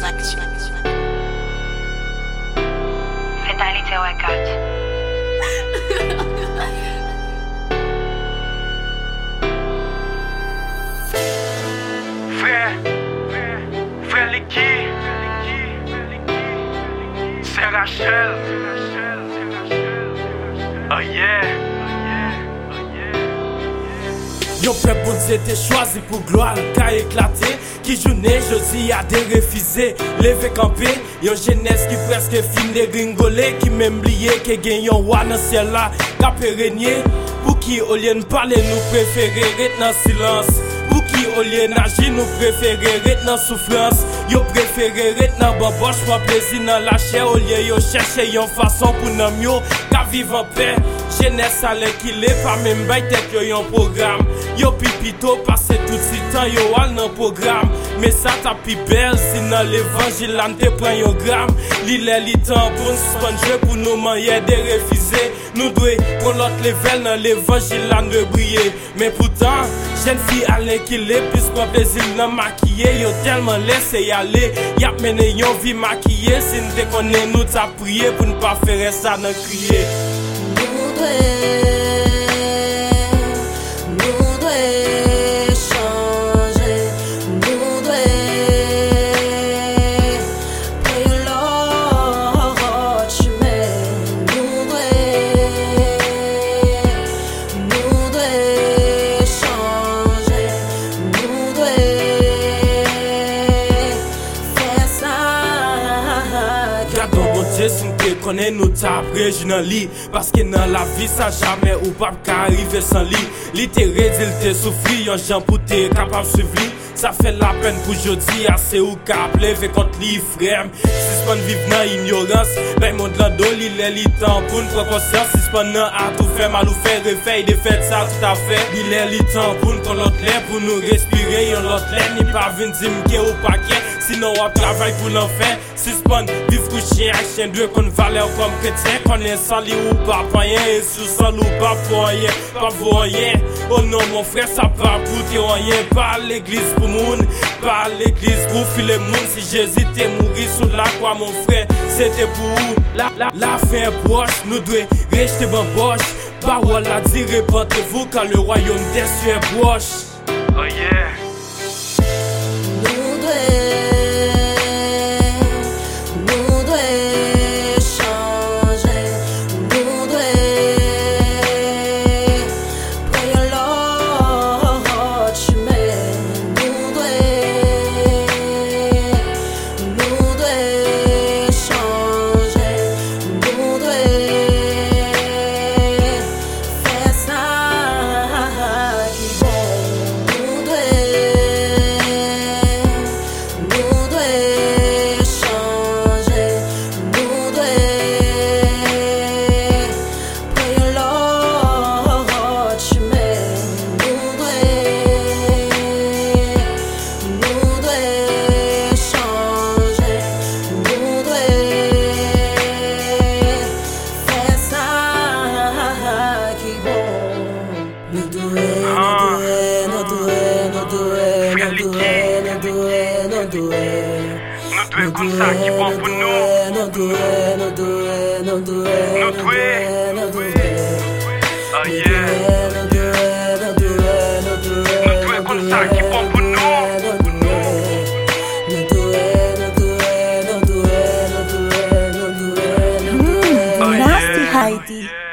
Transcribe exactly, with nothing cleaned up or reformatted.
Fatality Records. Frère, frère Licky, c'est Rachel. Oh yeah. Yon peuple bon Dieu t'es choisi pour gloire, qu'a éclaté. Qui journée, jeudi a des refusés. Levé campé, yon jeunesse qui presque fin de gringolé. Qui même lié, qui gagne yon roi dans ciel là, qu'a pérégné. Pour qui au lieu de parler, nous préférons rester dans silence. Pour qui au lieu d'agir, nous préférons rester dans souffrance. Yo préféré rester dans bamboche, pour plaisir dans la chair. Au lieu yo chercher yon façon pour nous mieux, qu'à vivre en paix. Jeunesse à l'équilibre, pas même bail tête yo yon programme. Yo pipito passe tout si temps yo al nan programme. Mais ça t'a pi belle si dans l'évangile là te prend yon gramme. Li lè li temps pour nous suspendre pour nous manier de refuser. Nous doit prendre l'autre level dans l'évangile là de briller. Mais pourtant, jeune fille à l'équilibre puisqu'on plaisir nan maquiller. Yo tellement laissé y aller. Y'a mené yon vie maquillée. Si nous te connaît nous t'a prié pour ne pas faire ça nan crier. Si nous te connaît, nous t'apprêt dans lit. Parce que dans la vie, ça jamais ou pas qu'arriver sans lit. Littéraire, il te souffri, yon gens pour te capable de suivre. Ça fait la peine pour jodi, assez ou cap, lever contre li frère. Si c'est vivre dans ignorance, ben mon de la dole, il est li temps pour nous prendre conscience. Si c'est pas à tout faire mal ou faire réveil, de fait ça tout à fait. Il est li temps pour nous prendre l'autre l'air, pour nous respirer, yon l'autre l'air, ni pas venir dire m'ke ou pas qu'est. Sinon on travaille pour l'enfer. Si c'est pas vivre couché, chien deux qu'on valeur comme chrétien, qu'on est sali ou pas rien, et sous sali ou pas pour rien, pas pour rien. Oh non mon frère, ça va pour rien, pas l'église pour moun, pas l'église pour filer moun. Si Jésus t'es mouru sous la croix mon frère, c'était pour où? La, la, la fin proche, nous devons rester bamboche. Parole a dit répentez-vous quand le royaume des cieux est proche. Oh yeah. Nous devons Nous comme ça qui bon pour nous. Nous doués, nous doués, nous doués, nous doués. Oh yeah. Nous doués, nous doués, nous doués, nous doués comme ça qui bon pour nous. Nous doués, nous doués, nous doués, nous doués, nous doués, nous doués. Nasty Heidi.